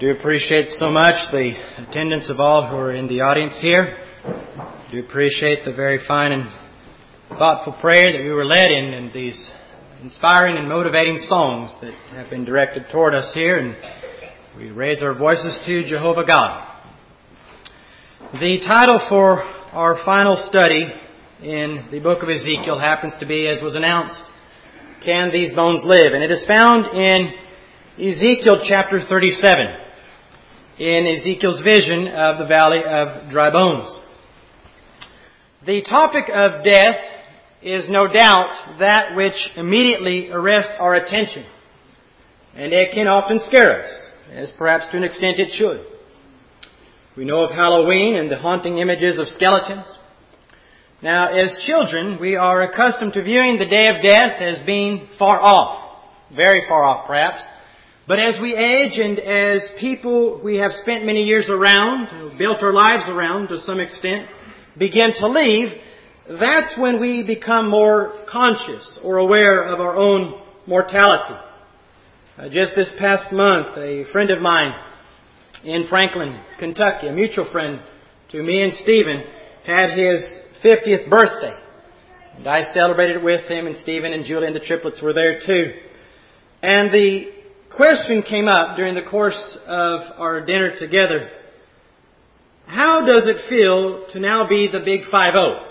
do appreciate so much the attendance of all who are in the audience here. Do appreciate the very fine and thoughtful prayer that we were led in, and these inspiring and motivating songs that have been directed toward us here, and we raise our voices to Jehovah God. The title for our final study in the book of Ezekiel happens to be, as was announced, Can These Bones Live? And it is found in Ezekiel chapter 37, in Ezekiel's vision of the valley of dry bones. The topic of death is no doubt that which immediately arrests our attention. And it can often scare us, as perhaps to an extent it should. We know of Halloween and the haunting images of skeletons. Now, as children, we are accustomed to viewing the day of death as being far off, very far off perhaps. But as we age and as people we have spent many years around, built our lives around to some extent, begin to leave, that's when we become more conscious or aware of our own mortality. Just this past month, a friend of mine in Franklin, Kentucky, a mutual friend to me and Stephen, had his 50th birthday. And I celebrated it with him, and Stephen and Julie and the triplets were there too. And the question came up during the course of our dinner together: how does it feel to now be the big 5-0?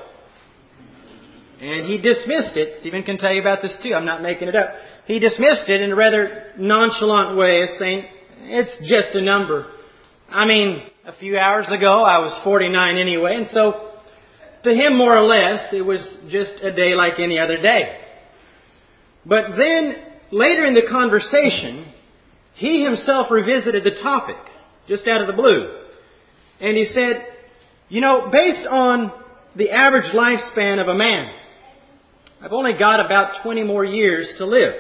And he dismissed it. Stephen can tell you about this too. I'm not making it up. He dismissed it in a rather nonchalant way, as saying, it's just a number. I mean, a few hours ago I was 49 anyway, and so to him, more or less, it was just a day like any other day. But then, later in the conversation, he himself revisited the topic, just out of the blue. And he said, based on the average lifespan of a man, I've only got about 20 more years to live.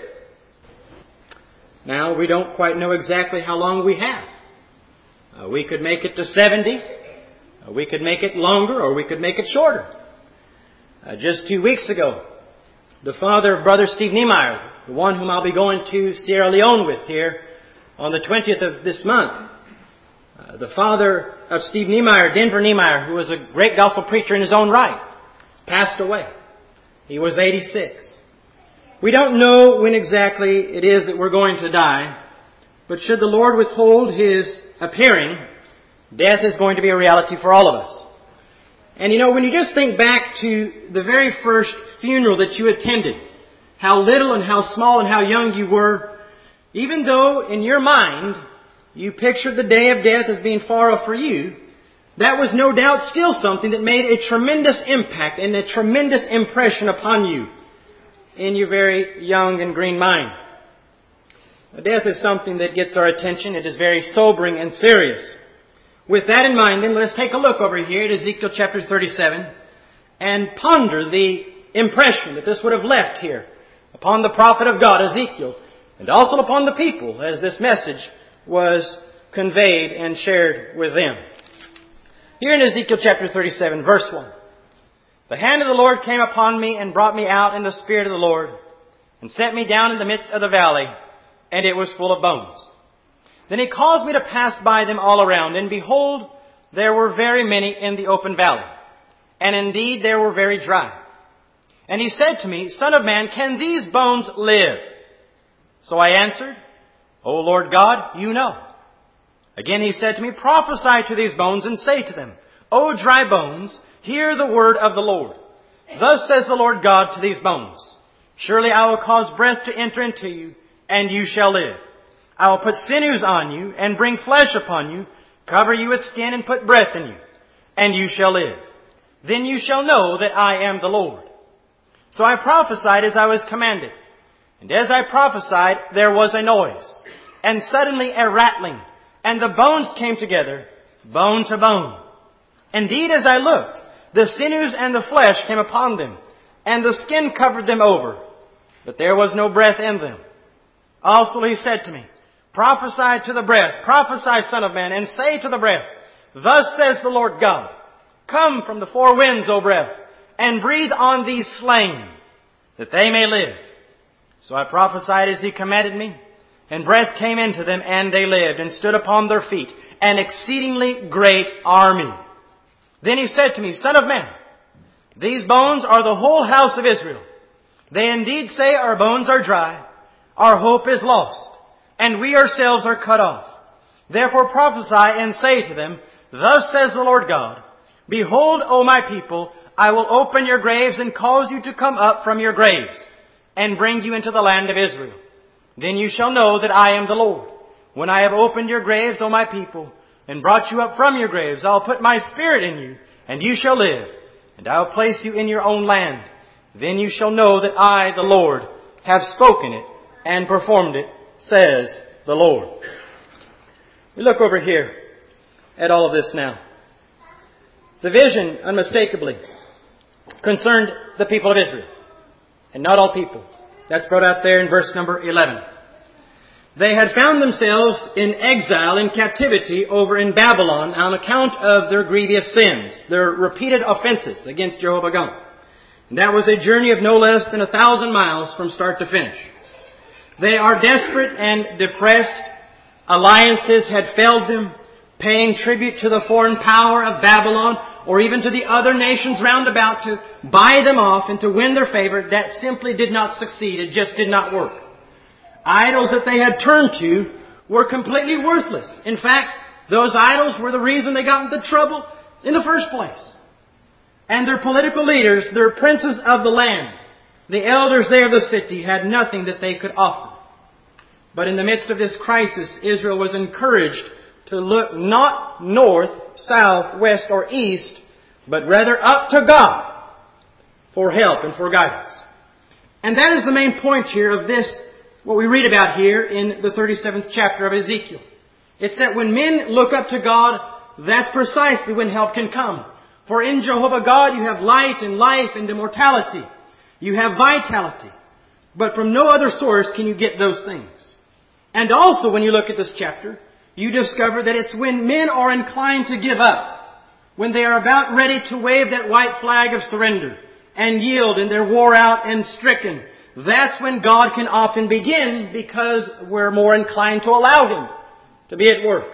Now, we don't quite know exactly how long we have. We could make it to 70. We could make it longer, or we could make it shorter. Just 2 weeks ago, the father of Brother Steve Niemeyer, the one whom I'll be going to Sierra Leone with here on the 20th of this month, the father of Steve Niemeyer, Denver Niemeyer, who was a great gospel preacher in his own right, passed away. He was 86. We don't know when exactly it is that we're going to die, but should the Lord withhold His appearing, death is going to be a reality for all of us. And when you just think back to the very first funeral that you attended, how little and how small and how young you were, even though in your mind you pictured the day of death as being far off for you, that was no doubt still something that made a tremendous impact and a tremendous impression upon you in your very young and green mind. Death is something that gets our attention. It is very sobering and serious. With that in mind, then, let us take a look over here at Ezekiel chapter 37 and ponder the impression that this would have left here upon the prophet of God, Ezekiel, and also upon the people as this message was conveyed and shared with them. Here in Ezekiel chapter 37, verse 1. The hand of the Lord came upon me and brought me out in the Spirit of the Lord and set me down in the midst of the valley, and it was full of bones. Then He caused me to pass by them all around, and behold, there were very many in the open valley, and indeed they were very dry. And He said to me, Son of man, can these bones live? So I answered, O Lord God, you know. Again He said to me, Prophesy to these bones and say to them, O dry bones, hear the word of the Lord. Thus says the Lord God to these bones, Surely I will cause breath to enter into you, and you shall live. I will put sinews on you, and bring flesh upon you, cover you with skin, and put breath in you, and you shall live. Then you shall know that I am the Lord. So I prophesied as I was commanded. And as I prophesied, there was a noise, and suddenly a rattling, and the bones came together, bone to bone. Indeed, as I looked, the sinews and the flesh came upon them, and the skin covered them over, but there was no breath in them. Also He said to me, Prophesy to the breath, prophesy, Son of man, and say to the breath, Thus says the Lord God, Come from the four winds, O breath, and breathe on these slain, that they may live. So I prophesied as He commanded me, And breath came into them, and they lived, and stood upon their feet, an exceedingly great army. Then he said to me, Son of man, these bones are the whole house of Israel. They indeed say, our bones are dry, our hope is lost, and we ourselves are cut off. Therefore prophesy and say to them, Thus says the Lord God, Behold, O my people, I will open your graves and cause you to come up from your graves, and bring you into the land of Israel. Then you shall know that I am the Lord. When I have opened your graves, O my people, and brought you up from your graves, I'll put my Spirit in you, and you shall live, and I'll place you in your own land. Then you shall know that I, the Lord, have spoken it and performed it, says the Lord. We look over here at all of this now. The vision, unmistakably, concerned the people of Israel, and not all people. That's brought out there in verse number 11. They had found themselves in exile, in captivity over in Babylon on account of their grievous sins, their repeated offenses against Jehovah God. And that was a journey of no less than 1,000 miles from start to finish. They are desperate and depressed. Alliances had failed them, paying tribute to the foreign power of Babylon, or even to the other nations round about to buy them off and to win their favor. That simply did not succeed. It just did not work. Idols that they had turned to were completely worthless. In fact, those idols were the reason they got into trouble in the first place. And their political leaders, their princes of the land, the elders there of the city, had nothing that they could offer. But in the midst of this crisis, Israel was encouraged to look not north, south, west, or east, but rather up to God for help and for guidance. And that is the main point here of this, what we read about here in the 37th chapter of Ezekiel. It's that when men look up to God, that's precisely when help can come. For in Jehovah God you have light and life and immortality. You have vitality. But from no other source can you get those things. And also when you look at this chapter, you discover that it's when men are inclined to give up, when they are about ready to wave that white flag of surrender and yield and they're wore out and stricken, that's when God can often begin, because we're more inclined to allow Him to be at work.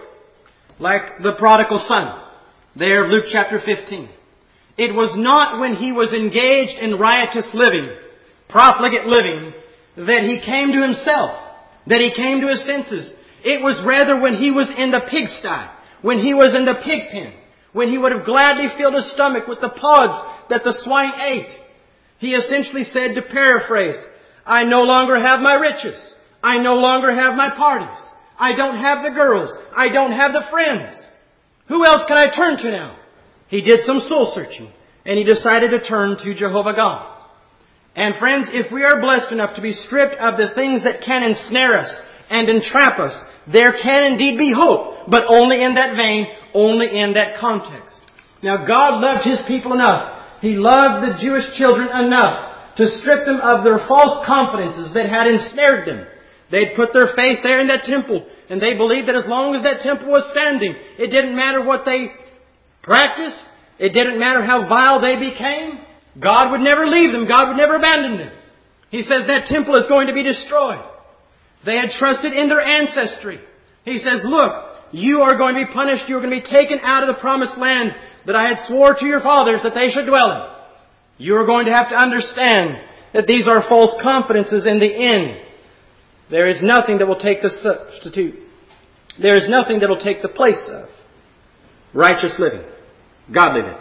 Like the prodigal son, there of Luke chapter 15. It was not when he was engaged in riotous living, profligate living, that he came to himself, that he came to his senses. It was rather when he was in the pigsty, when he was in the pig pen, when he would have gladly filled his stomach with the pods that the swine ate. He essentially said, to paraphrase, I no longer have my riches. I no longer have my parties. I don't have the girls. I don't have the friends. Who else can I turn to now? He did some soul searching, and he decided to turn to Jehovah God. And friends, if we are blessed enough to be stripped of the things that can ensnare us and entrap us, there can indeed be hope, but only in that vein, only in that context. Now, God loved His people enough. He loved the Jewish children enough to strip them of their false confidences that had ensnared them. They'd put their faith there in that temple, and they believed that as long as that temple was standing, it didn't matter what they practiced, it didn't matter how vile they became, God would never leave them, God would never abandon them. He says that temple is going to be destroyed. They had trusted in their ancestry. He says, look, you are going to be punished, you are going to be taken out of the promised land that I had swore to your fathers that they should dwell in. You are going to have to understand that these are false confidences in the end. There is nothing that will take the substitute. There is nothing that will take the place of righteous living, godly living.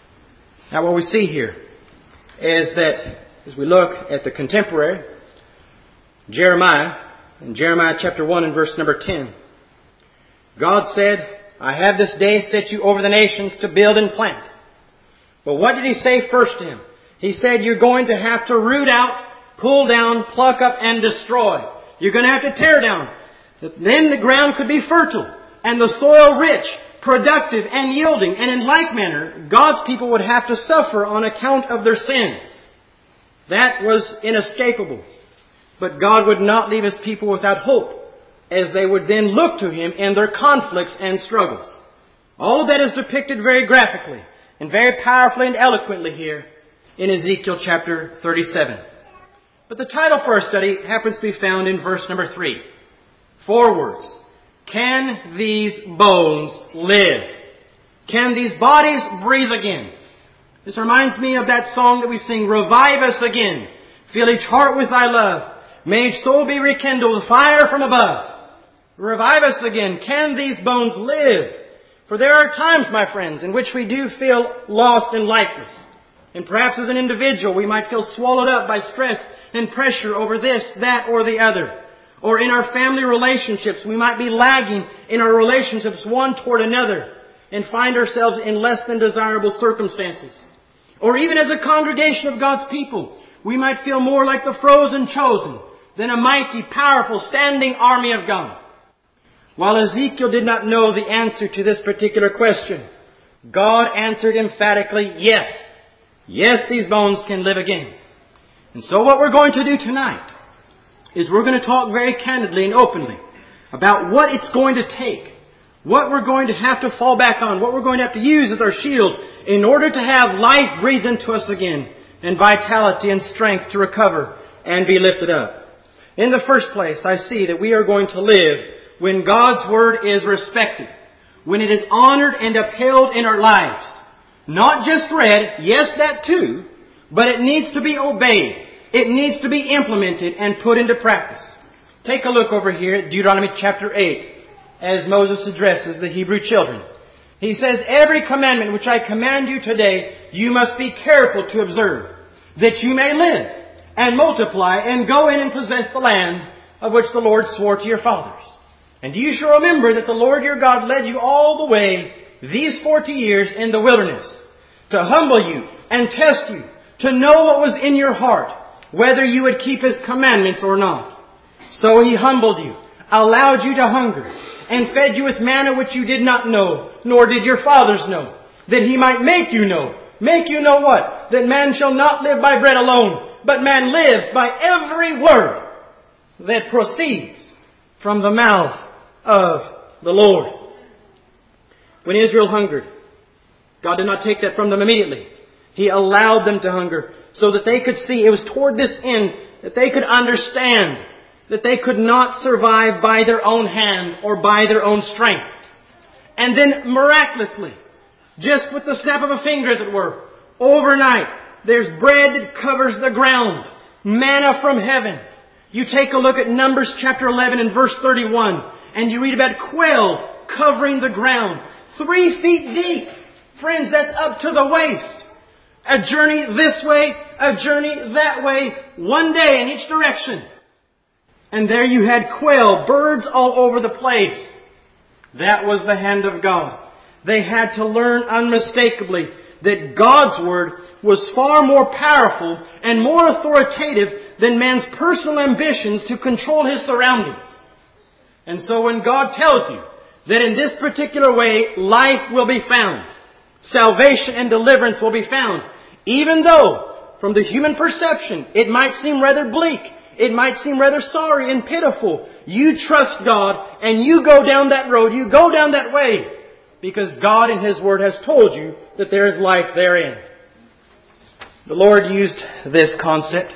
Now what we see here is that as we look at the contemporary, Jeremiah, in Jeremiah chapter 1 and verse number 10, God said, I have this day set you over the nations to build and plant. But what did He say first to him? He said, you're going to have to root out, pull down, pluck up, and destroy. You're going to have to tear down. Then the ground could be fertile and the soil rich, productive and yielding. And in like manner, God's people would have to suffer on account of their sins. That was inescapable. But God would not leave His people without hope, as they would then look to Him in their conflicts and struggles. All of that is depicted very graphically and very powerfully and eloquently here in Ezekiel chapter 37. But the title for our study happens to be found in verse number 3. 4 words. Can these bones live? Can these bodies breathe again? This reminds me of that song that we sing, Revive us again. Fill each heart with thy love. May each soul be rekindled with fire from above. Revive us again. Can these bones live? For there are times, my friends, in which we do feel lost and lifeless. And perhaps as an individual, we might feel swallowed up by stress and pressure over this, that, or the other. Or in our family relationships, we might be lagging in our relationships one toward another and find ourselves in less than desirable circumstances. Or even as a congregation of God's people, we might feel more like the frozen chosen than a mighty, powerful, standing army of God. While Ezekiel did not know the answer to this particular question, God answered emphatically, yes. Yes, these bones can live again. And so what we're going to do tonight is we're going to talk very candidly and openly about what it's going to take, what we're going to have to fall back on, what we're going to have to use as our shield in order to have life breathed into us again and vitality and strength to recover and be lifted up. In the first place, I see that we are going to live when God's Word is respected, when it is honored and upheld in our lives. Not just read, yes, that too, but it needs to be obeyed. It needs to be implemented and put into practice. Take a look over here at Deuteronomy chapter 8 as Moses addresses the Hebrew children. He says, every commandment which I command you today, you must be careful to observe, that you may live and multiply and go in and possess the land of which the Lord swore to your fathers. And you shall remember that the Lord your God led you all the way these 40 years in the wilderness to humble you and test you, to know what was in your heart, whether you would keep His commandments or not. So He humbled you, allowed you to hunger, and fed you with manna which you did not know, nor did your fathers know, that He might make you know. Make you know what? That man shall not live by bread alone, but man lives by every word that proceeds from the mouth of the Lord. When Israel hungered, God did not take that from them immediately. He allowed them to hunger so that they could see. It was toward this end that they could understand that they could not survive by their own hand or by their own strength. And then miraculously, just with the snap of a finger as it were, overnight, there's bread that covers the ground. Manna from heaven. You take a look at Numbers chapter 11 and verse 31, and you read about quail covering the ground 3 feet deep. Friends, that's up to the waist. A journey this way, a journey that way, one day in each direction. And there you had quail, birds all over the place. That was the hand of God. They had to learn unmistakably that God's Word was far more powerful and more authoritative than man's personal ambitions to control his surroundings. And so when God tells you that in this particular way life will be found, salvation and deliverance will be found, even though from the human perception it might seem rather bleak, it might seem rather sorry and pitiful, you trust God and you go down that road, you go down that way, because God in His Word has told you that there is life therein. The Lord used this concept.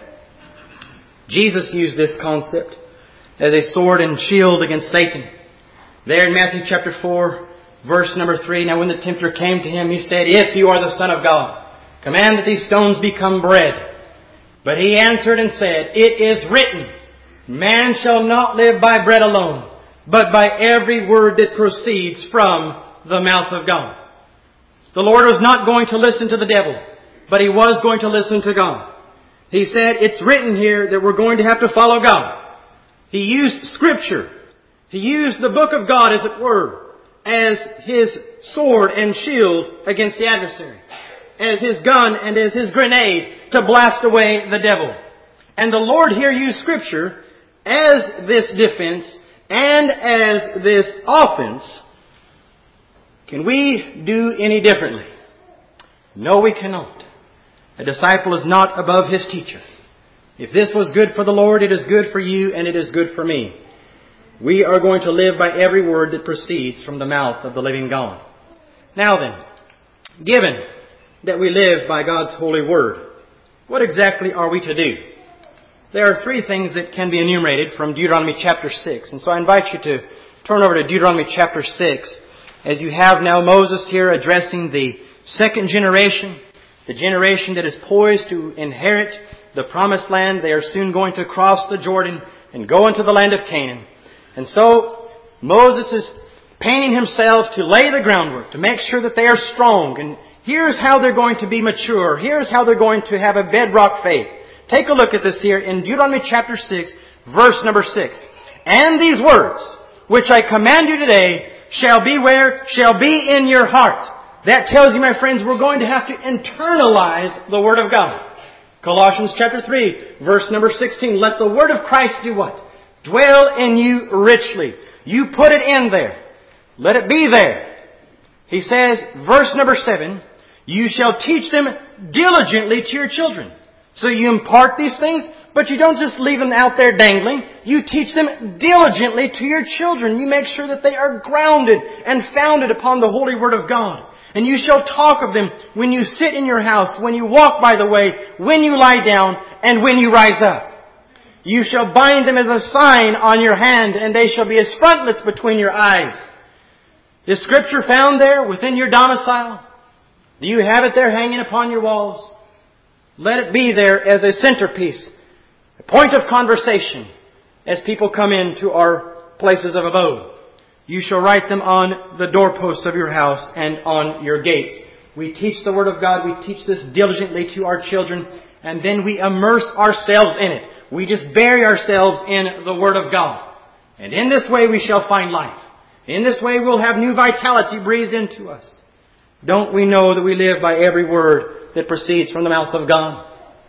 Jesus used this concept as a sword and shield against Satan. There in Matthew chapter 4, verse number 3, now when the tempter came to Him, He said, if you are the Son of God, command that these stones become bread. But He answered and said, it is written, man shall not live by bread alone, but by every word that proceeds from the mouth of God. The Lord was not going to listen to the devil, but He was going to listen to God. He said, it's written here that we're going to have to follow God. He used Scripture. He used the book of God, as it were, as His sword and shield against the adversary, as His gun and as His grenade to blast away the devil. And the Lord here used Scripture as this defense and as this offense. Can we do any differently? No, we cannot. A disciple is not above his teacher. If this was good for the Lord, it is good for you and it is good for me. We are going to live by every word that proceeds from the mouth of the living God. Now then, given that we live by God's holy word, what exactly are we to do? There are three things that can be enumerated from Deuteronomy chapter 6. And so I invite you to turn over to Deuteronomy chapter 6 as you have now Moses here addressing the second generation, the generation that is poised to inherit the promised land. They are soon going to cross the Jordan and go into the land of Canaan. And so Moses is painting himself to lay the groundwork, to make sure that they are strong. And here's how they're going to be mature. Here's how they're going to have a bedrock faith. Take a look at this here in Deuteronomy chapter 6, verse number 6. And these words, which I command you today, shall be where? Shall be in your heart. That tells you, my friends, we're going to have to internalize the Word of God. Colossians chapter 3, verse number 16. Let the Word of Christ do what? Dwell in you richly. You put it in there. Let it be there. He says, verse number 7, you shall teach them diligently to your children. So you impart these things, but you don't just leave them out there dangling. You teach them diligently to your children. You make sure that they are grounded and founded upon the holy Word of God. And you shall talk of them when you sit in your house, when you walk by the way, when you lie down, and when you rise up. You shall bind them as a sign on your hand, and they shall be as frontlets between your eyes. Is Scripture found there within your domicile? Do you have it there hanging upon your walls? Let it be there as a centerpiece, a point of conversation as people come into our places of abode. You shall write them on the doorposts of your house and on your gates. We teach the Word of God. We teach this diligently to our children, and then we immerse ourselves in it. We just bury ourselves in the Word of God. And in this way we shall find life. In this way we'll have new vitality breathed into us. Don't we know that we live by every word that proceeds from the mouth of God?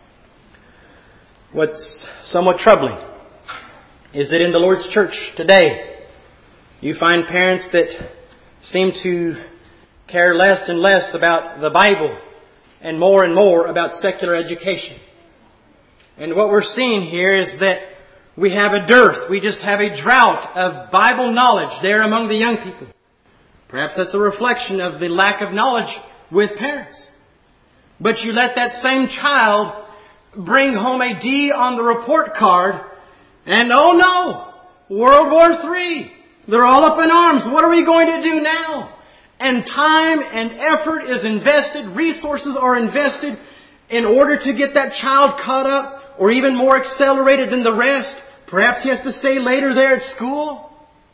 What's somewhat troubling is that in the Lord's church today, you find parents that seem to care less and less about the Bible and more about secular education. And what we're seeing here is that we have a dearth. We just have a drought of Bible knowledge there among the young people. Perhaps that's a reflection of the lack of knowledge with parents. But you let that same child bring home a D on the report card, and oh no, World War III. They're all up in arms. What are we going to do now? And time and effort is invested, resources are invested in order to get that child caught up, or even more accelerated than the rest. Perhaps he has to stay later there at school.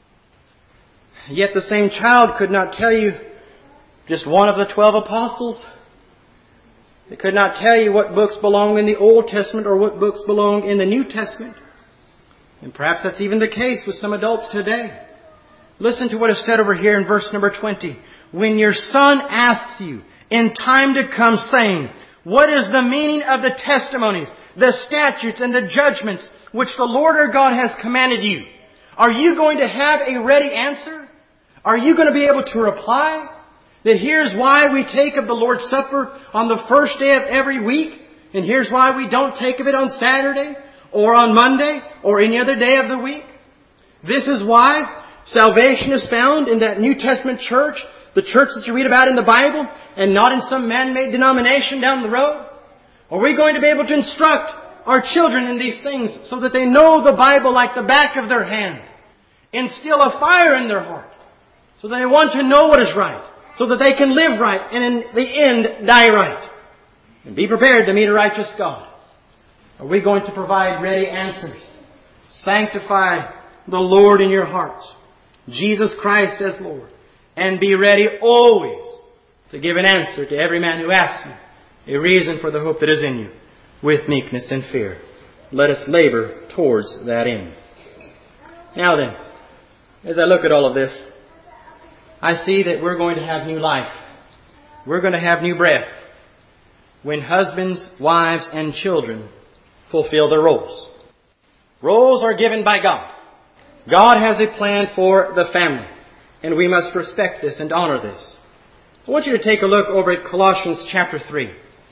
Yet the same child could not tell you just one of the 12 apostles. They could not tell you what books belong in the Old Testament or what books belong in the New Testament. And perhaps that's even the case with some adults today. Listen to what is said over here in verse number 20. When your son asks you in time to come saying, what is the meaning of the testimonies, the statutes, and the judgments which the Lord our God has commanded you? Are you going to have a ready answer? Are you going to be able to reply? That here's why we take of the Lord's Supper on the first day of every week, and here's why we don't take of it on Saturday, or on Monday, or any other day of the week. This is why salvation is found in that New Testament church, the church that you read about in the Bible, and not in some man-made denomination down the road. Are we going to be able to instruct our children in these things so that they know the Bible like the back of their hand? Instill a fire in their heart so they want to know what is right, so that they can live right and in the end die right. And be prepared to meet a righteous God. Are we going to provide ready answers? Sanctify the Lord in your hearts, Jesus Christ as Lord, and be ready always to give an answer to every man who asks you a reason for the hope that is in you, with meekness and fear. Let us labor towards that end. Now then, as I look at all of this, I see that we're going to have new life. We're going to have new breath when husbands, wives, and children fulfill their roles. Roles are given by God. God has a plan for the family, and we must respect this and honor this. I want you to take a look over at Colossians chapter 3.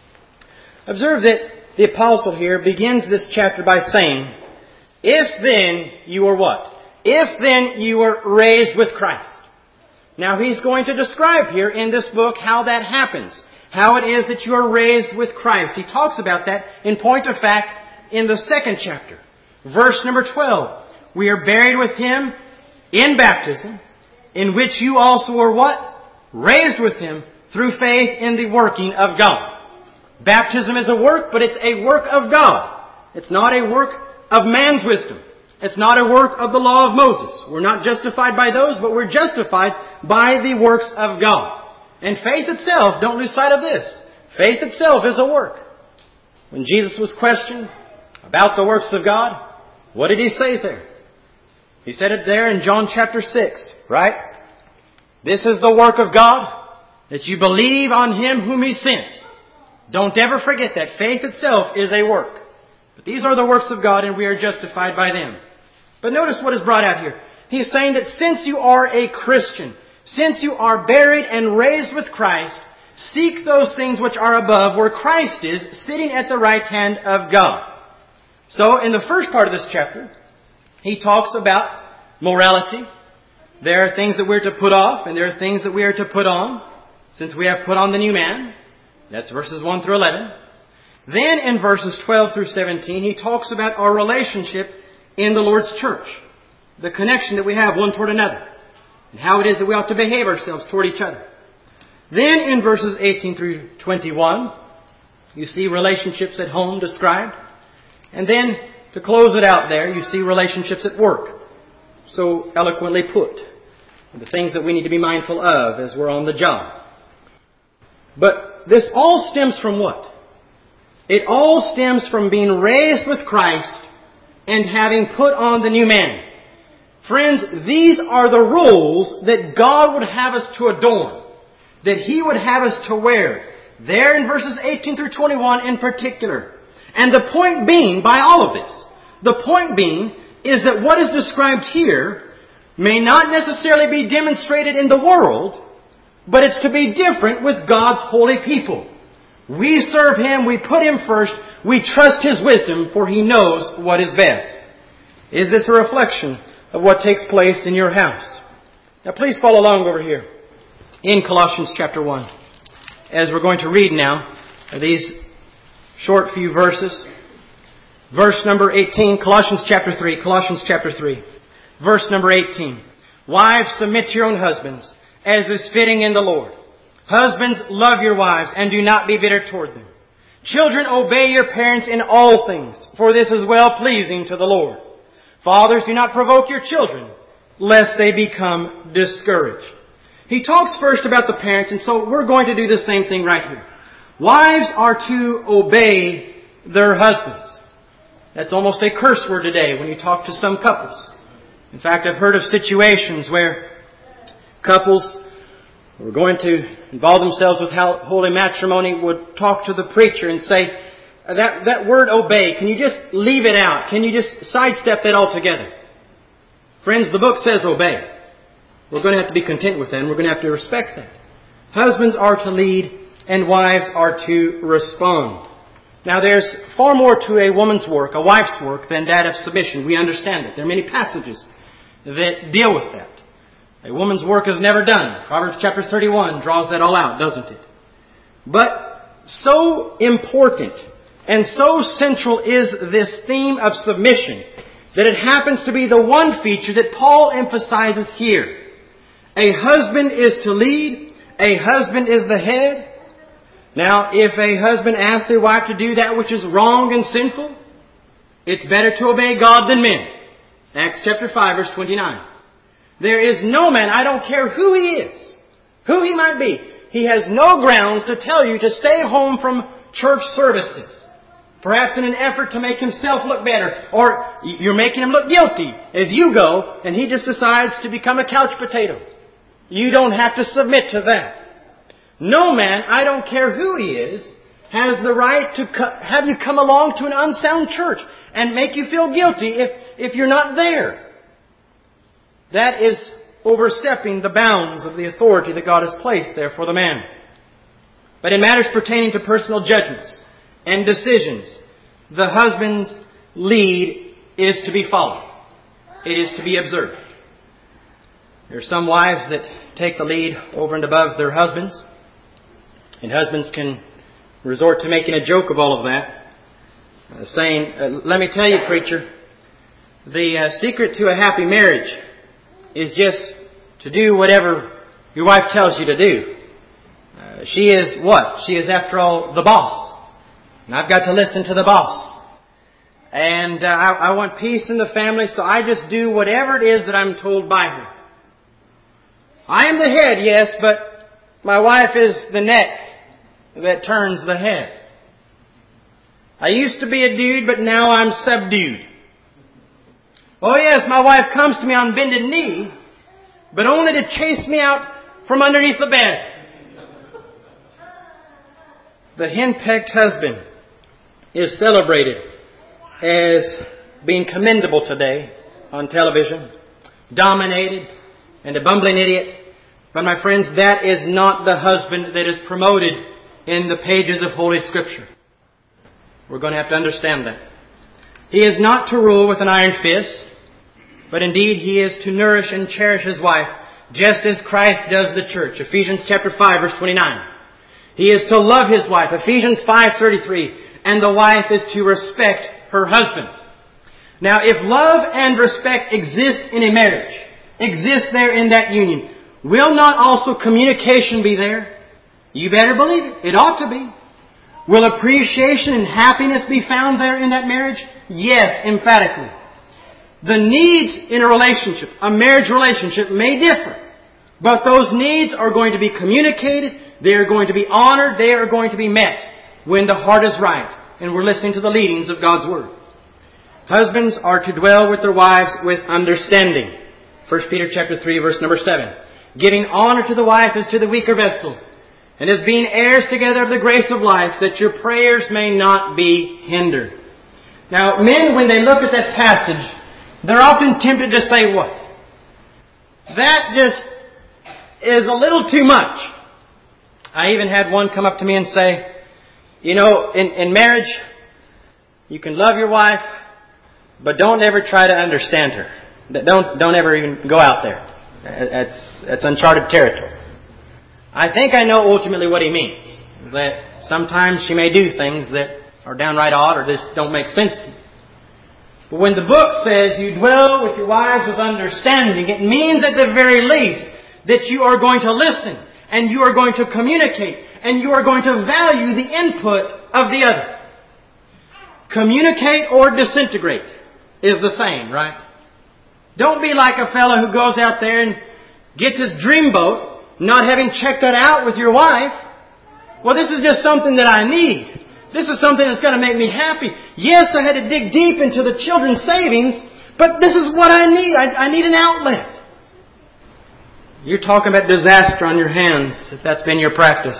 Observe that the apostle here begins this chapter by saying, if then you are what? If then you were raised with Christ. Now he's going to describe here in this book how that happens. How it is that you are raised with Christ. He talks about that in point of fact in the second chapter, verse number 12, we are buried with Him in baptism, in which you also were what? Raised with Him through faith in the working of God. Baptism is a work, but it's a work of God. It's not a work of man's wisdom. It's not a work of the law of Moses. We're not justified by those, but we're justified by the works of God. And faith itself, don't lose sight of this, faith itself is a work. When Jesus was questioned about the works of God, what did He say there? He said it there in John chapter 6, right? This is the work of God, that you believe on Him whom He sent. Don't ever forget that. Faith itself is a work. But these are the works of God, and we are justified by them. But notice what is brought out here. He's saying that since you are a Christian, since you are buried and raised with Christ, seek those things which are above, where Christ is, sitting at the right hand of God. So, in the first part of this chapter, he talks about morality. There are things that we're to put off, and there are things that we are to put on, since we have put on the new man. That's verses 1 through 11. Then in verses 12 through 17, he talks about our relationship in the Lord's church. The connection that we have one toward another. And how it is that we ought to behave ourselves toward each other. Then in verses 18 through 21, you see relationships at home described. And then, to close it out there, you see relationships at work. So eloquently put. The things that we need to be mindful of as we're on the job. But this all stems from what? It all stems from being raised with Christ and having put on the new man. Friends, these are the rules that God would have us to adorn. That He would have us to wear. There in verses 18 through 21 in particular. And the point being, by all of this, the point being is that what is described here may not necessarily be demonstrated in the world, but it's to be different with God's holy people. We serve Him, we put Him first, we trust His wisdom, for He knows what is best. Is this a reflection of what takes place in your house? Now please follow along over here in Colossians chapter 1. As we're going to read now these short few verses. Verse number 18, Colossians chapter 3. Verse number 18. Wives, submit to your own husbands, as is fitting in the Lord. Husbands, love your wives, and do not be bitter toward them. Children, obey your parents in all things, for this is well-pleasing to the Lord. Fathers, do not provoke your children, lest they become discouraged. He talks first about the parents, and so we're going to do the same thing right here. Wives are to obey their husbands. That's almost a curse word today when you talk to some couples. In fact, I've heard of situations where couples who are going to involve themselves with holy matrimony would talk to the preacher and say, that word obey, can you just leave it out? Can you just sidestep that altogether? Friends, the book says obey. We're going to have to be content with that, and we're going to have to respect that. Husbands are to lead, and wives are to respond. Now there's far more to a woman's work, a wife's work, than that of submission. We understand it. There are many passages that deal with that. A woman's work is never done. Proverbs chapter 31 draws that all out, doesn't it? But so important and so central is this theme of submission that it happens to be the one feature that Paul emphasizes here. A husband is to lead. A husband is the head. Now, if a husband asks a wife to do that which is wrong and sinful, it's better to obey God than men. Acts chapter 5, verse 29. There is no man, I don't care who he is, who he might be, he has no grounds to tell you to stay home from church services. Perhaps in an effort to make himself look better, or you're making him look guilty as you go, and he just decides to become a couch potato. You don't have to submit to that. No man, I don't care who he is, has the right to have you come along to an unsound church and make you feel guilty if you're not there. That is overstepping the bounds of the authority that God has placed there for the man. But in matters pertaining to personal judgments and decisions, the husband's lead is to be followed. It is to be observed. There are some wives that take the lead over and above their husbands. And husbands can resort to making a joke of all of that. saying, let me tell you, preacher, the secret to a happy marriage is just to do whatever your wife tells you to do. She is what? She is, after all, the boss. And I've got to listen to the boss. And I want peace in the family, so I just do whatever it is that I'm told by her. I am the head, yes, but my wife is the neck that turns the head. I used to be a dude, but now I'm subdued. Oh yes, my wife comes to me on bended knee, but only to chase me out from underneath the bed. The henpecked husband is celebrated as being commendable today on television, dominated, and a bumbling idiot. But my friends, that is not the husband that is promoted in the pages of Holy Scripture. We're going to have to understand that. He is not to rule with an iron fist, but indeed he is to nourish and cherish his wife, just as Christ does the church. Ephesians chapter 5, verse 29. He is to love his wife. Ephesians 5:33. And the wife is to respect her husband. Now, if love and respect exist in a marriage, exist there in that union, will not also communication be there? You better believe it. It ought to be. Will appreciation and happiness be found there in that marriage? Yes, emphatically. The needs in a relationship, a marriage relationship, may differ. But those needs are going to be communicated, they are going to be honored, they are going to be met when the heart is right and we're listening to the leadings of God's Word. Husbands are to dwell with their wives with understanding. 1 Peter chapter 3, verse number 7. Giving honor to the wife as to the weaker vessel, and as being heirs together of the grace of life, that your prayers may not be hindered. Now, men, when they look at that passage, they're often tempted to say, what? That just is a little too much. I even had one come up to me and say, you know, in marriage, you can love your wife, but don't ever try to understand her. Don't ever even go out there. That's uncharted territory. I think I know ultimately what he means. That sometimes she may do things that are downright odd or just don't make sense to you. But when the book says you dwell with your wives with understanding, it means at the very least that you are going to listen and you are going to communicate and you are going to value the input of the other. Communicate or disintegrate is the same, right? Don't be like a fellow who goes out there and gets his dream boat, not having checked that out with your wife. Well, this is just something that I need. This is something that's going to make me happy. Yes, I had to dig deep into the children's savings, but this is what I need. I need an outlet. You're talking about disaster on your hands if that's been your practice.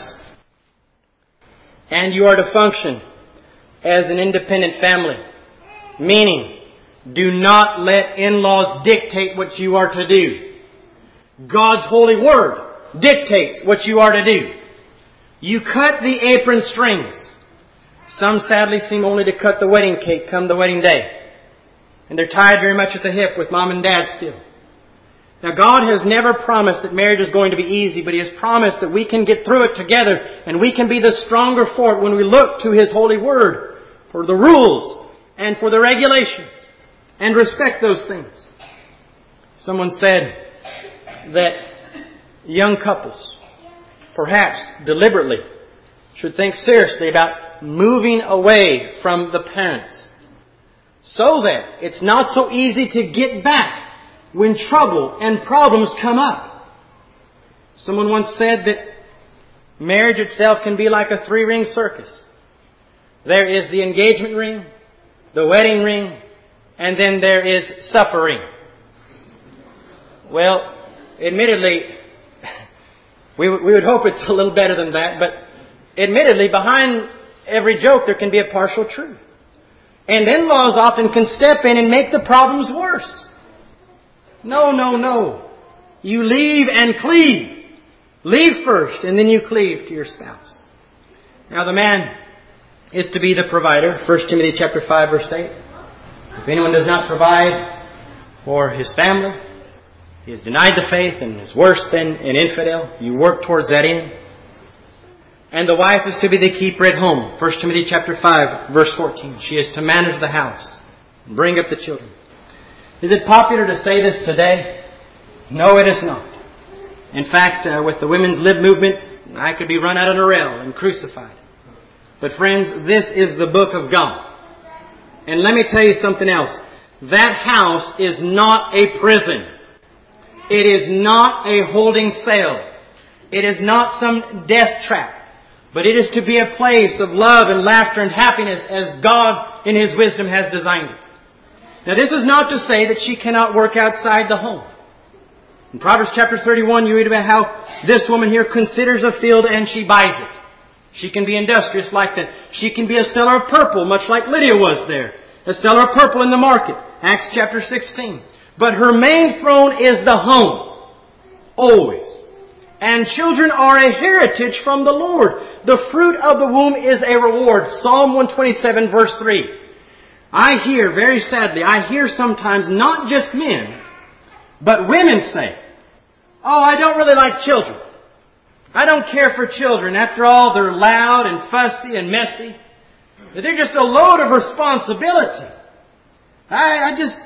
And you are to function as an independent family. Meaning, do not let in-laws dictate what you are to do. God's holy word dictates what you are to do. You cut the apron strings. Some sadly seem only to cut the wedding cake come the wedding day. And they're tied very much at the hip with mom and dad still. Now, God has never promised that marriage is going to be easy, but He has promised that we can get through it together and we can be the stronger for it when we look to His holy word for the rules and for the regulations and respect those things. Someone said that young couples, perhaps deliberately, should think seriously about moving away from the parents so that it's not so easy to get back when trouble and problems come up. Someone once said that marriage itself can be like a 3-ring circus. There is the engagement ring, the wedding ring, and then there is suffering. Well, admittedly, we would hope it's a little better than that, but admittedly, behind every joke there can be a partial truth. And in-laws often can step in and make the problems worse. No. You leave and cleave. Leave first and then you cleave to your spouse. Now the man is to be the provider. 1 Timothy chapter 5 verse 8. If anyone does not provide for his family, he has denied the faith and is worse than an infidel. You work towards that end. And the wife is to be the keeper at home. 1 Timothy chapter 5, verse 14. She is to manage the house and bring up the children. Is it popular to say this today? No, it is not. In fact, with the women's lib movement, I could be run out on a rail and crucified. But friends, this is the book of God. And let me tell you something else. That house is not a prison. It is not a holding cell. It is not some death trap. But it is to be a place of love and laughter and happiness as God in His wisdom has designed it. Now this is not to say that she cannot work outside the home. In Proverbs chapter 31 you read about how this woman here considers a field and she buys it. She can be industrious like that. She can be a seller of purple, much like Lydia was there. A seller of purple in the market. Acts chapter 16. But her main throne is the home. Always. And children are a heritage from the Lord. The fruit of the womb is a reward. Psalm 127 verse 3. I hear, very sadly, I hear sometimes not just men, but women say, "Oh, I don't really like children. I don't care for children. After all, they're loud and fussy and messy. They're just a load of responsibility. I just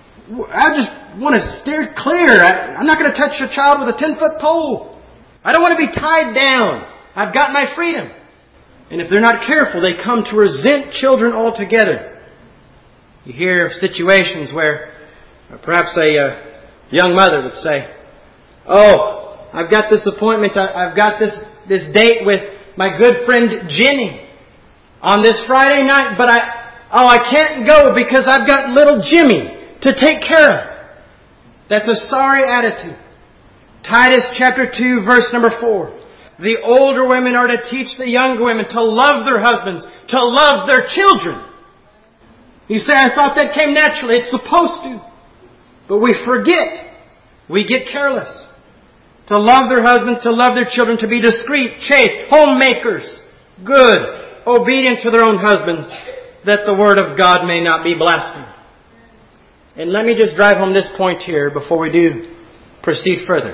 want to steer clear. I'm not going to touch a child with a 10-foot pole. I don't want to be tied down. I've got my freedom." And if they're not careful, they come to resent children altogether. You hear of situations where perhaps a young mother would say, "Oh, I've got this appointment. I've got this date with my good friend Jenny on this Friday night, but I can't go because I've got little Jimmy to take care of." That's a sorry attitude. Titus chapter 2 verse number 4. The older women are to teach the younger women to love their husbands, to love their children. You say, "I thought that came naturally." It's supposed to. But we forget. We get careless. To love their husbands, to love their children, to be discreet, chaste, homemakers, good, obedient to their own husbands, that the word of God may not be blasphemed. And let me just drive home this point here before we do proceed further.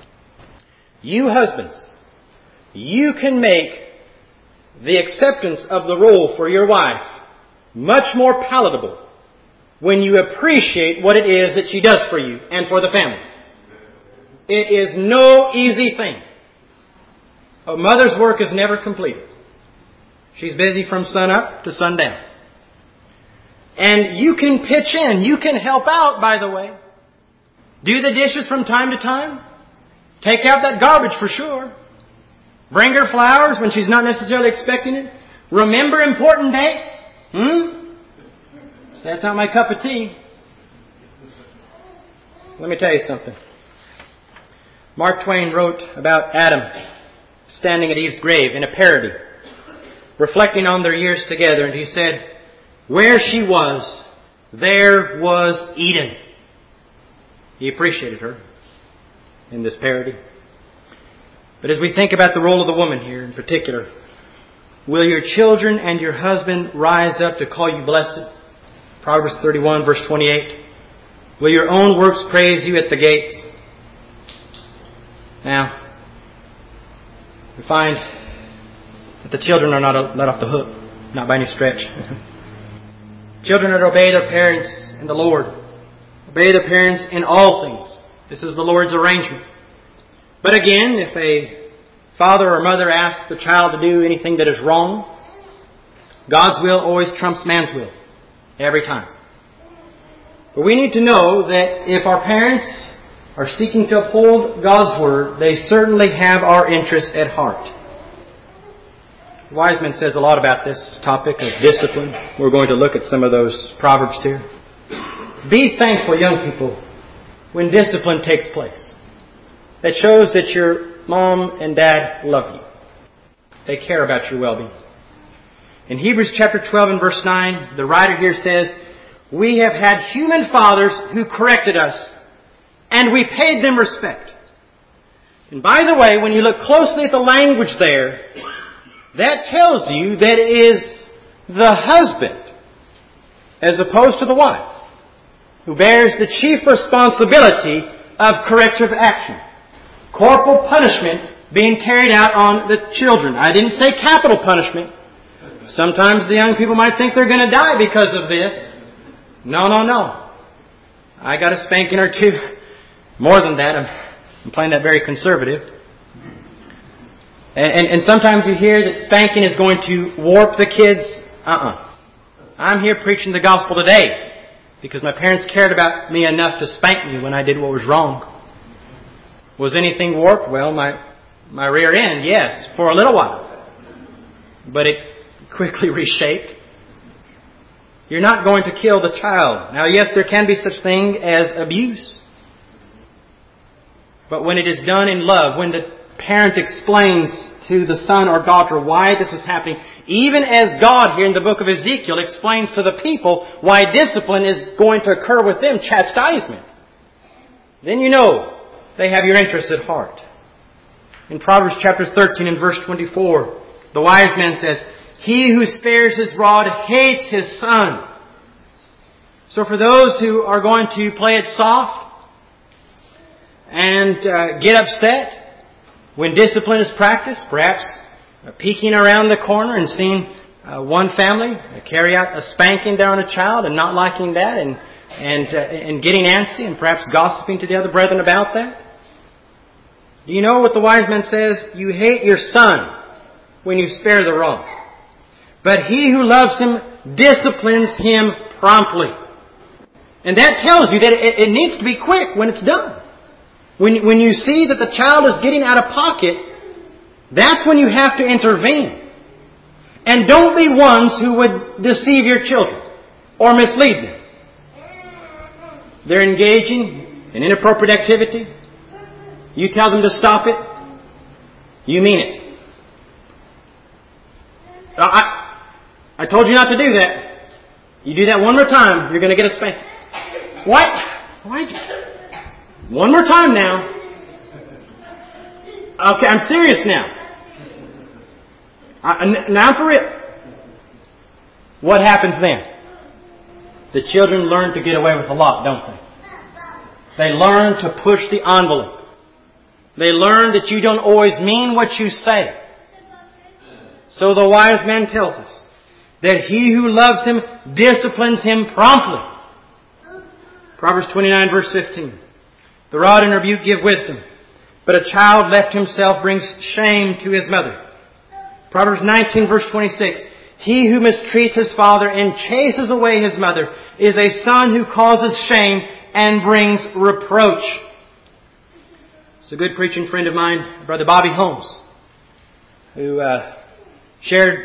You husbands, you can make the acceptance of the role for your wife much more palatable when you appreciate what it is that she does for you and for the family. It is no easy thing. A mother's work is never completed. She's busy from sun up to sundown. And you can pitch in. You can help out, by the way. Do the dishes from time to time. Take out that garbage for sure. Bring her flowers when she's not necessarily expecting it. Remember important dates. So that's not my cup of tea. Let me tell you something. Mark Twain wrote about Adam standing at Eve's grave in a parody, reflecting on their years together, and he said, "Where she was, there was Eden." He appreciated her in this parody. But as we think about the role of the woman here in particular, will your children and your husband rise up to call you blessed? Proverbs 31 verse 28. Will your own works praise you at the gates? Now, we find that the children are not let off the hook, not by any stretch. Children are to obey their parents in the Lord. Obey their parents in all things. This is the Lord's arrangement. But again, if a father or mother asks the child to do anything that is wrong, God's will always trumps man's will. Every time. But we need to know that if our parents are seeking to uphold God's Word, they certainly have our interests at heart. Wiseman says a lot about this topic of discipline. We're going to look at some of those proverbs here. Be thankful, young people, when discipline takes place. That shows that your mom and dad love you. They care about your well-being. In Hebrews chapter 12 and verse 9, the writer here says, "We have had human fathers who corrected us, and we paid them respect." And by the way, when you look closely at the language there, that tells you that it is the husband, as opposed to the wife, who bears the chief responsibility of corrective action. Corporal punishment being carried out on the children. I didn't say capital punishment. Sometimes the young people might think they're going to die because of this. No. I got a spanking or two. More than that. I'm playing that very conservative. And sometimes you hear that spanking is going to warp the kids. I'm here preaching the gospel today because my parents cared about me enough to spank me when I did what was wrong. Was anything warped? Well, my rear end, yes, for a little while. But it quickly reshaped. You're not going to kill the child. Now, yes, there can be such thing as abuse. But when it is done in love, when the parent explains to the son or daughter why this is happening, even as God here in the book of Ezekiel explains to the people why discipline is going to occur with them, chastisement, then you know they have your interests at heart. In Proverbs chapter 13 and verse 24, the wise man says, "He who spares his rod hates his son." So for those who are going to play it soft and get upset when discipline is practiced, perhaps peeking around the corner and seeing one family carry out a spanking there on a child and not liking that and getting antsy and perhaps gossiping to the other brethren about that. Do you know what the wise man says? You hate your son when you spare the rod. But he who loves him disciplines him promptly. And that tells you that it needs to be quick when it's done. When you see that the child is getting out of pocket, that's when you have to intervene. And don't be ones who would deceive your children or mislead them. They're engaging in inappropriate activity. You tell them to stop it. You mean it. I told you not to do that. You do that one more time, you're going to get a spanking. What? Why? One more time now. Okay, I'm serious now. Now for real. What happens then? The children learn to get away with a lot, don't they? They learn to push the envelope. They learn that you don't always mean what you say. So the wise man tells us that he who loves him disciplines him promptly. Proverbs 29 verse 15. The rod and rebuke give wisdom, but a child left himself brings shame to his mother. Proverbs 19 verse 26. He who mistreats his father and chases away his mother is a son who causes shame and brings reproach. It's a good preaching friend of mine, Brother Bobby Holmes, who shared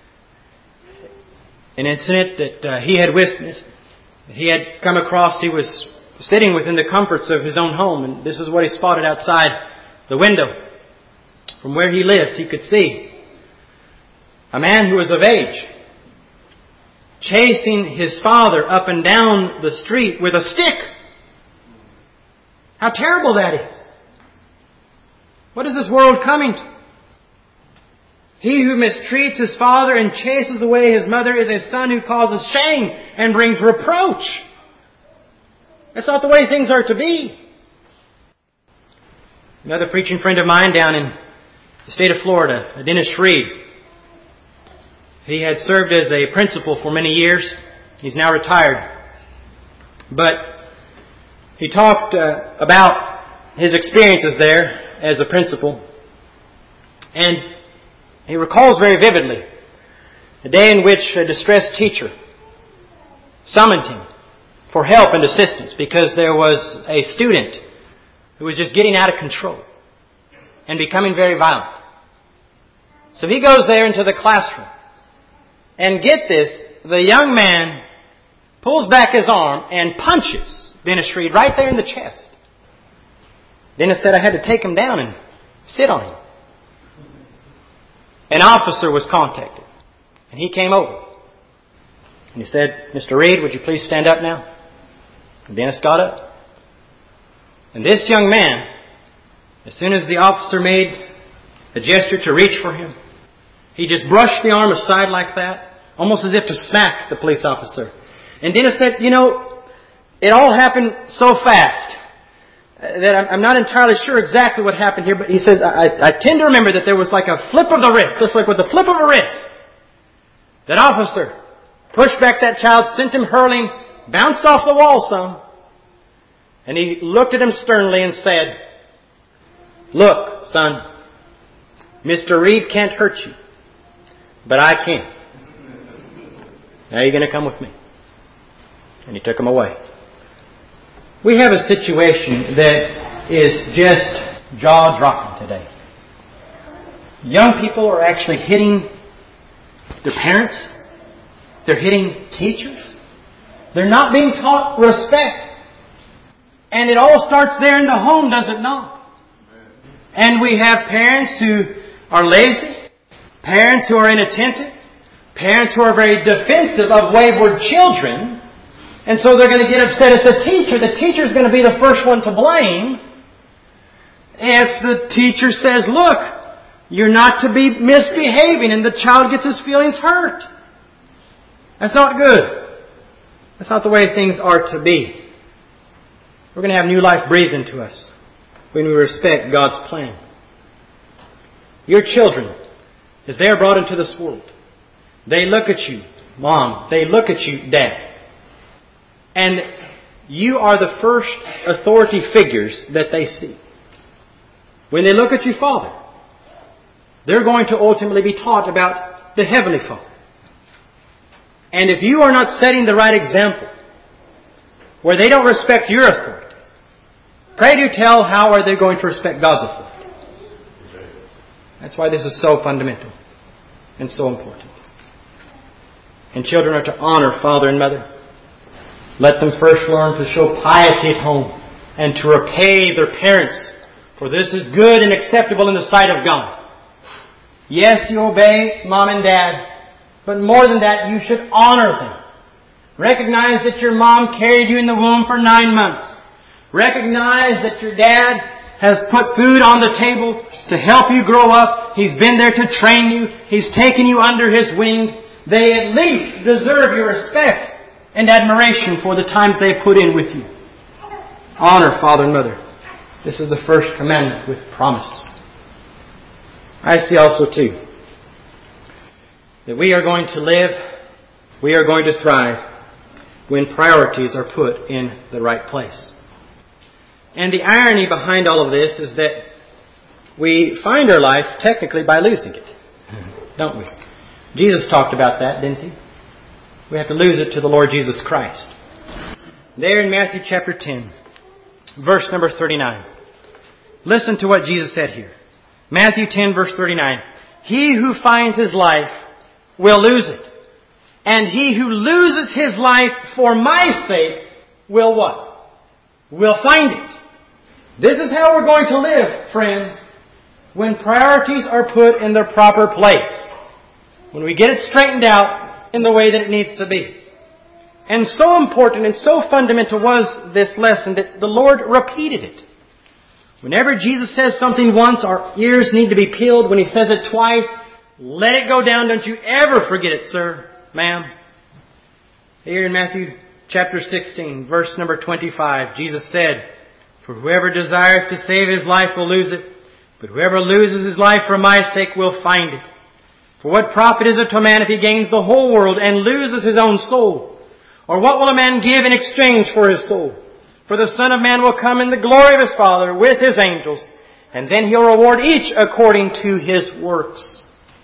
an incident that he had witnessed. He had come across. He was sitting within the comforts of his own home, and this is what he spotted outside the window. From where he lived, he could see a man who was of age chasing his father up and down the street with a stick. How terrible that is. What is this world coming to? He who mistreats his father and chases away his mother is a son who causes shame and brings reproach. That's not the way things are to be. Another preaching friend of mine down in the state of Florida, Dennis Reed. He had served as a principal for many years. He's now retired. But he talked about his experiences there as a principal. And he recalls very vividly a day in which a distressed teacher summoned him for help and assistance because there was a student who was just getting out of control and becoming very violent. So he goes there into the classroom. And get this, the young man pulls back his arm and punches Dennis Reed right there in the chest. Dennis said, I had to take him down and sit on him. An officer was contacted. And he came over. And he said, Mr. Reed, would you please stand up now? And Dennis got up. And this young man, as soon as the officer made a gesture to reach for him, he just brushed the arm aside like that, almost as if to smack the police officer. And Dennis said, it all happened so fast. that I'm not entirely sure exactly what happened here, but he says, I tend to remember that there was like a flip of the wrist, just like with the flip of a wrist. That officer pushed back that child, sent him hurling, bounced off the wall some, and he looked at him sternly and said, "Look, son, Mr. Reed can't hurt you, but I can. Now you're going to come with me." And he took him away. We have a situation that is just jaw-dropping today. Young people are actually hitting their parents. They're hitting teachers. They're not being taught respect. And it all starts there in the home, does it not? And we have parents who are lazy, parents who are inattentive, parents who are very defensive of wayward children. And so they're going to get upset at the teacher. The teacher's going to be the first one to blame if the teacher says, "Look, you're not to be misbehaving," and the child gets his feelings hurt. That's not good. That's not the way things are to be. We're going to have new life breathed into us when we respect God's plan. Your children, as they are brought into this world, they look at you, Mom. They look at you, Dad. And you are the first authority figures that they see. When they look at you, Father, they're going to ultimately be taught about the Heavenly Father. And if you are not setting the right example, where they don't respect your authority, pray do tell, how are they going to respect God's authority? That's why this is so fundamental and so important. And children are to honor father and mother. Let them first learn to show piety at home and to repay their parents, for this is good and acceptable in the sight of God. Yes, you obey Mom and Dad, but more than that, you should honor them. Recognize that your mom carried you in the womb for 9 months. Recognize that your dad has put food on the table to help you grow up. He's been there to train you. He's taken you under His wing. They at least deserve your respect and admiration for the time that they put in with you. Honor father and mother. This is the first commandment with promise. I see also too that we are going to live, we are going to thrive when priorities are put in the right place. And the irony behind all of this is that we find our life technically by losing it. Don't we? Jesus talked about that, didn't He? We have to lose it to the Lord Jesus Christ. There in Matthew chapter 10, verse number 39. Listen to what Jesus said here. Matthew 10, verse 39. He who finds his life will lose it. And he who loses his life for my sake will what? Will find it. This is how we're going to live, friends, when priorities are put in their proper place. When we get it straightened out in the way that it needs to be. And so important and so fundamental was this lesson that the Lord repeated it. Whenever Jesus says something once, our ears need to be peeled. When He says it twice, let it go down. Don't you ever forget it, sir, ma'am. Here in Matthew chapter 16, verse number 25, Jesus said, "For whoever desires to save his life will lose it, but whoever loses his life for my sake will find it. For what profit is it to a man if he gains the whole world and loses his own soul? Or what will a man give in exchange for his soul? For the Son of Man will come in the glory of His Father with His angels, and then He'll reward each according to his works."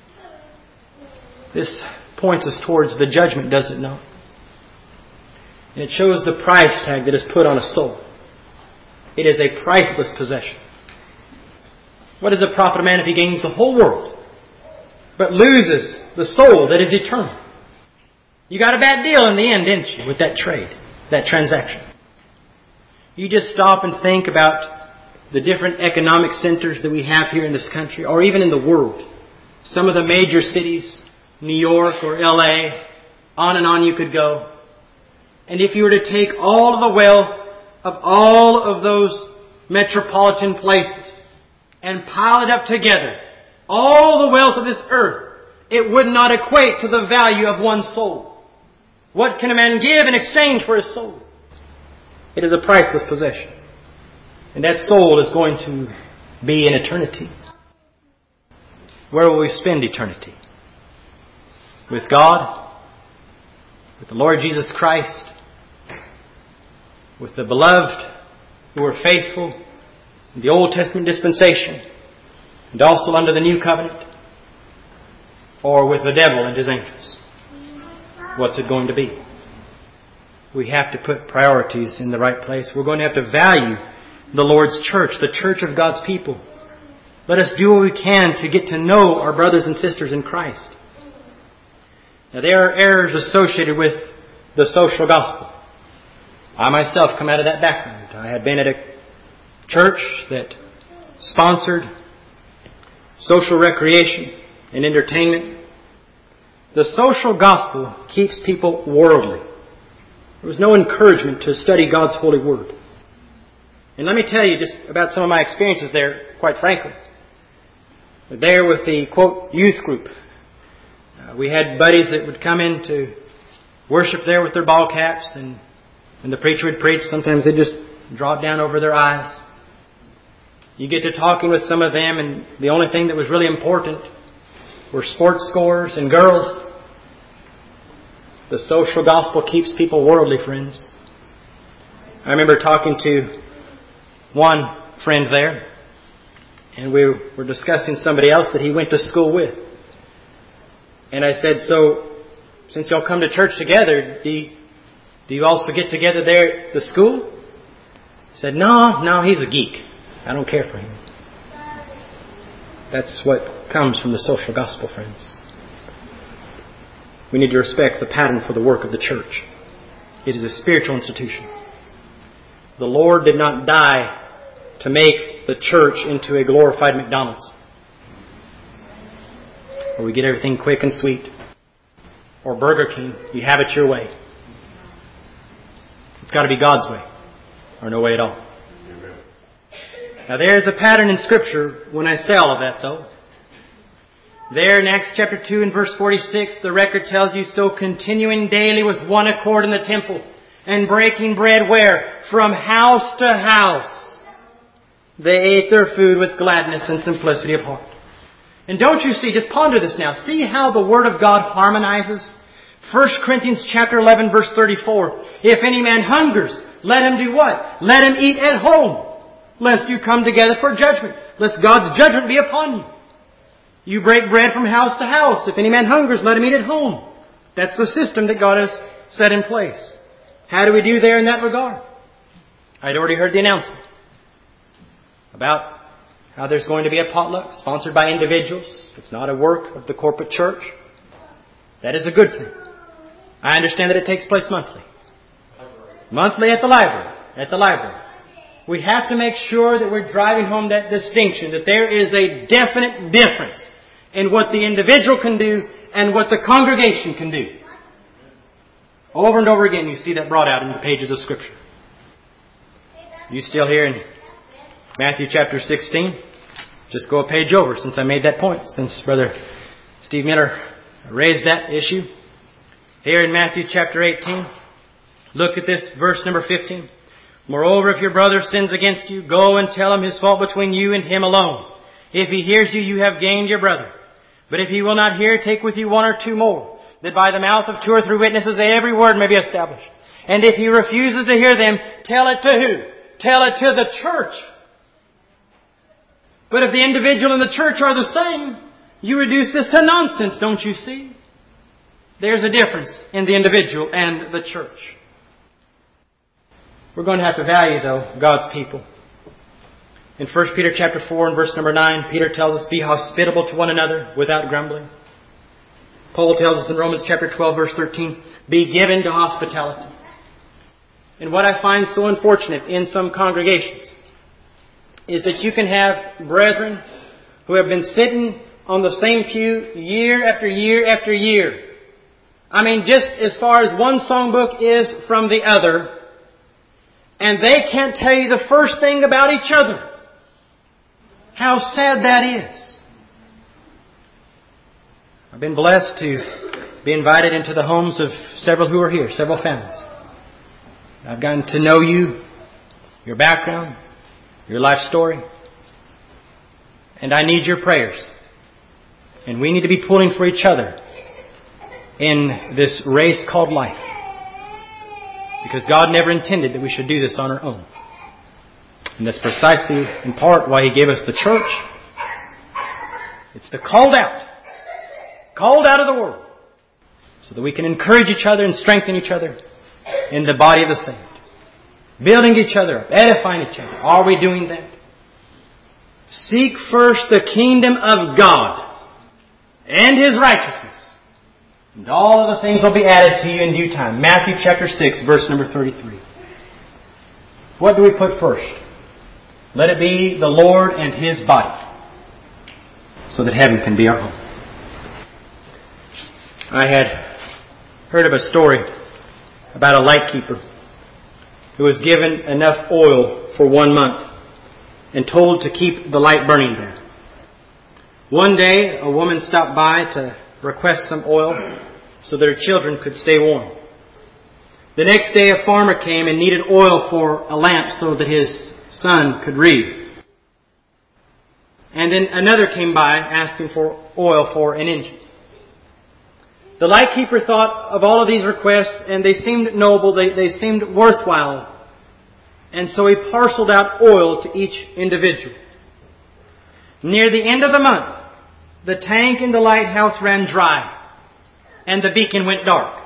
This points us towards the judgment, does it not? And it shows the price tag that is put on a soul. It is a priceless possession. What does it profit a man if he gains the whole world, but loses the soul that is eternal? You got a bad deal in the end, didn't you, with that trade, that transaction? You just stop and think about the different economic centers that we have here in this country, or even in the world. Some of the major cities, New York or LA, on and on you could go. And if you were to take all of the wealth of all of those metropolitan places and pile it up together, all the wealth of this earth, it would not equate to the value of one soul. What can a man give in exchange for his soul? It is a priceless possession. And that soul is going to be in eternity. Where will we spend eternity? With God? With the Lord Jesus Christ? With the beloved who are faithful in the Old Testament dispensation and also under the New Covenant? Or with the devil and his angels? What's it going to be? We have to put priorities in the right place. We're going to have to value the Lord's church, the church of God's people. Let us do what we can to get to know our brothers and sisters in Christ. Now, there are errors associated with the social gospel. I myself come out of that background. I had been at a church that sponsored social recreation and entertainment. The social gospel keeps people worldly. There was no encouragement to study God's holy word. And let me tell you just about some of my experiences there, quite frankly. There with the, quote, youth group. We had buddies that would come in to worship there with their ball caps, and when the preacher would preach, sometimes they'd just drop down over their eyes. You get to talking with some of them, and the only thing that was really important were sports scores and girls. The social gospel keeps people worldly, friends. I remember talking to one friend there, and we were discussing somebody else that he went to school with. And I said, so, since y'all come to church together, do you also get together there at the school? He said, no, he's a geek. I don't care for him. That's what comes from the social gospel, friends. We need to respect the pattern for the work of the church. It is a spiritual institution. The Lord did not die to make the church into a glorified McDonald's, where we get everything quick and sweet. Or Burger King, you have it your way. It's got to be God's way, or no way at all. Now there's a pattern in Scripture when I say all of that, though. There in Acts chapter 2 and verse 46, the record tells you, so continuing daily with one accord in the temple, and breaking bread where? From house to house. They ate their food with gladness and simplicity of heart. And don't you see, just ponder this now, see how the Word of God harmonizes? 1 Corinthians chapter 11 verse 34. If any man hungers, let him do what? Let him eat at home, lest you come together for judgment, lest God's judgment be upon you. You break bread from house to house. If any man hungers, let him eat at home. That's the system that God has set in place. How do we do there in that regard? I'd already heard the announcement about how there's going to be a potluck sponsored by individuals. It's not a work of the corporate church. That is a good thing. I understand that it takes place monthly. Monthly at the library. We have to make sure that we're driving home that distinction, that there is a definite difference in what the individual can do and what the congregation can do. Over and over again you see that brought out in the pages of Scripture. You still here in Matthew chapter 16? Just go a page over since I made that point, since Brother Steve Miller raised that issue. Here in Matthew chapter 18, look at this verse number 15. Moreover, if your brother sins against you, go and tell him his fault between you and him alone. If he hears you, you have gained your brother. But if he will not hear, take with you one or two more, that by the mouth of two or three witnesses every word may be established. And if he refuses to hear them, tell it to who? Tell it to the church. But if the individual and the church are the same, you reduce this to nonsense, don't you see? There's a difference in the individual and the church. We're going to have to value, though, God's people. In 1 Peter chapter 4 and verse number 9, Peter tells us, be hospitable to one another without grumbling. Paul tells us in Romans chapter 12 verse 13, be given to hospitality. And what I find so unfortunate in some congregations is that you can have brethren who have been sitting on the same pew year after year after year. I mean, just as far as one songbook is from the other, and they can't tell you the first thing about each other. How sad that is. I've been blessed to be invited into the homes of several who are here, several families. I've gotten to know you, your background, your life story. And I need your prayers. And we need to be pulling for each other in this race called life. Because God never intended that we should do this on our own. And that's precisely in part why He gave us the church. It's the called out of the world, so that we can encourage each other and strengthen each other in the body of the saved. Building each other up, edifying each other. Are we doing that? Seek first the kingdom of God and His righteousness, and all other things will be added to you in due time. Matthew chapter 6, verse number 33. What do we put first? Let it be the Lord and His body, so that heaven can be our home. I had heard of a story about a light keeper who was given enough oil for 1 month and told to keep the light burning there. One day, a woman stopped by to request some oil so that her children could stay warm. The next day, a farmer came and needed oil for a lamp so that his son could read. And then another came by asking for oil for an engine. The lightkeeper thought of all of these requests, and they seemed noble, they seemed worthwhile. And so he parceled out oil to each individual. Near the end of the month, the tank in the lighthouse ran dry, and the beacon went dark.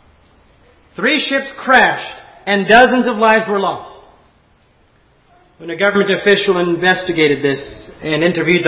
3 ships crashed, and dozens of lives were lost. When a government official investigated this and interviewed the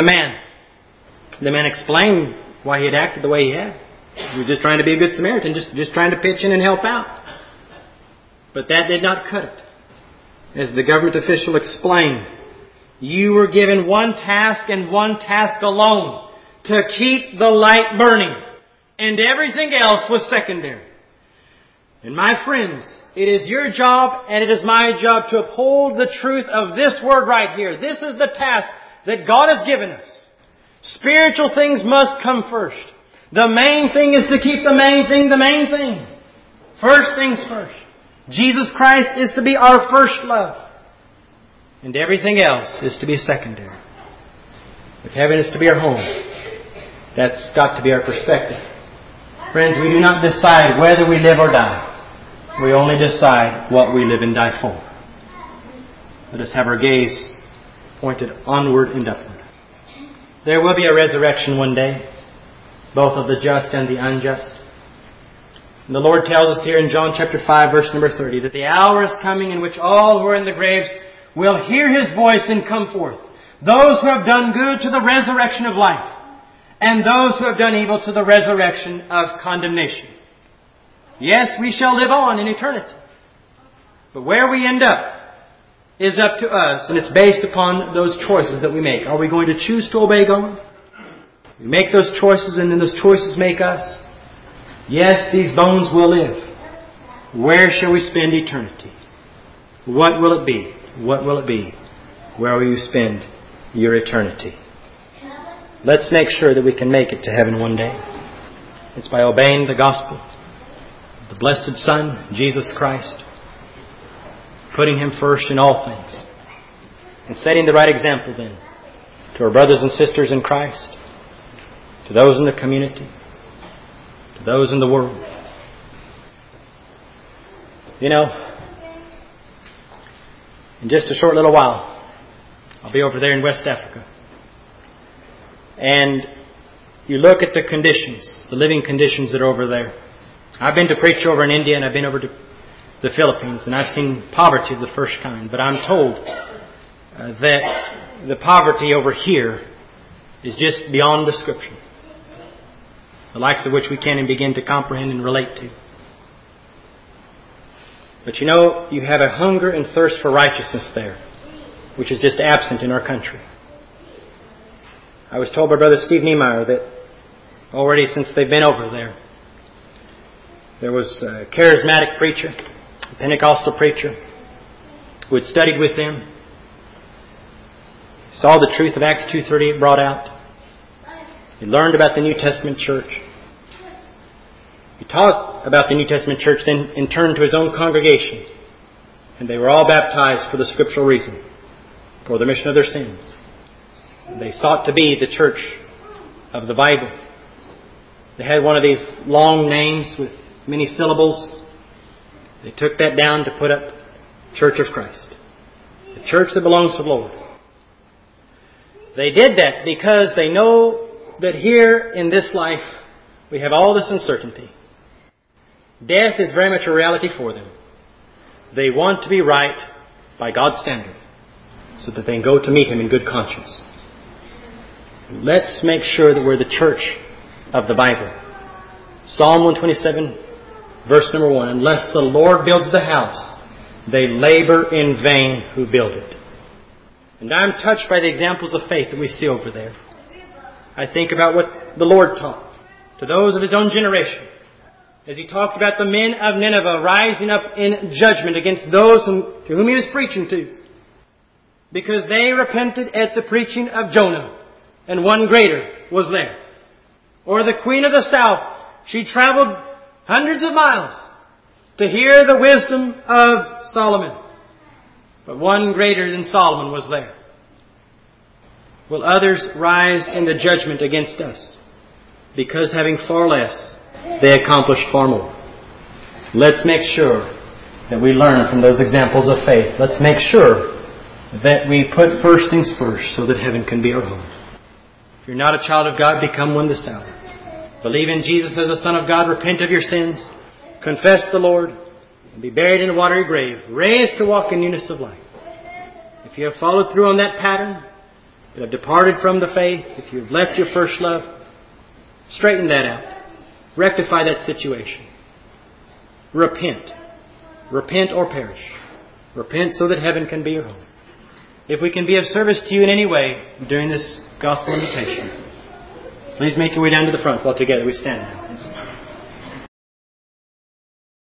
man explained why he had acted the way he had. He was just trying to be a good Samaritan, just trying to pitch in and help out. But that did not cut it. As the government official explained, you were given one task and one task alone, to keep the light burning, and everything else was secondary. And my friends, it is your job and it is my job to uphold the truth of this word right here. This is the task that God has given us. Spiritual things must come first. The main thing is to keep the main thing the main thing. First things first. Jesus Christ is to be our first love. And everything else is to be secondary. If heaven is to be our home, that's got to be our perspective. Friends, we do not decide whether we live or die. We only decide what we live and die for. Let us have our gaze pointed onward and upward. There will be a resurrection one day, both of the just and the unjust. And the Lord tells us here in John chapter 5, verse number 30, that the hour is coming in which all who are in the graves will hear His voice and come forth. Those who have done good to the resurrection of life, and those who have done evil to the resurrection of condemnation. Yes, we shall live on in eternity. But where we end up is up to us, and it's based upon those choices that we make. Are we going to choose to obey God? We make those choices, and then those choices make us. Yes, these bones will live. Where shall we spend eternity? What will it be? What will it be? Where will you spend your eternity? Let's make sure that we can make it to heaven one day. It's by obeying the gospel, the blessed Son, Jesus Christ, putting Him first in all things, and setting the right example then to our brothers and sisters in Christ, to those in the community, to those in the world. You know, in just a short little while, I'll be over there in West Africa. And you look at the conditions, the living conditions that are over there. I've been to preach over in India, and I've been over to the Philippines, and I've seen poverty of the first kind. But I'm told that the poverty over here is just beyond description, the likes of which we can't even begin to comprehend and relate to. But you know, you have a hunger and thirst for righteousness there, which is just absent in our country. I was told by Brother Steve Niemeyer that already since they've been over there was a charismatic preacher, a Pentecostal preacher, who had studied with them, saw the truth of Acts 2:38 brought out. He learned about the New Testament church. He taught about the New Testament church, then in turn to his own congregation. And they were all baptized for the scriptural reason for the remission of their sins. They sought to be the church of the Bible. They had one of these long names with many syllables. They took that down to put up Church of Christ, the church that belongs to the Lord. They did that because they know that here in this life we have all this uncertainty. Death is very much a reality for them. They want to be right by God's standard so that they can go to meet Him in good conscience. Let's make sure that we're the church of the Bible. Psalm 127, verse number 1. Unless the Lord builds the house, they labor in vain who build it. And I'm touched by the examples of faith that we see over there. I think about what the Lord taught to those of His own generation, as He talked about the men of Nineveh rising up in judgment against those to whom He was preaching to, because they repented at the preaching of Jonah, and one greater was there. Or the queen of the south, she traveled hundreds of miles to hear the wisdom of Solomon, but one greater than Solomon was there. Will others rise in the judgment against us because having far less, they accomplished far more? Let's make sure that we learn from those examples of faith. Let's make sure that we put first things first so that heaven can be our home. If you're not a child of God, become one this hour. Believe in Jesus as the Son of God. Repent of your sins. Confess the Lord. And be buried in a watery grave. Raised to walk in newness of life. If you have followed through on that pattern, you have departed from the faith, if you have left your first love, straighten that out. Rectify that situation. Repent. Repent or perish. Repent so that heaven can be your home. If we can be of service to you in any way during this gospel invitation, please make your way down to the front while together we stand now.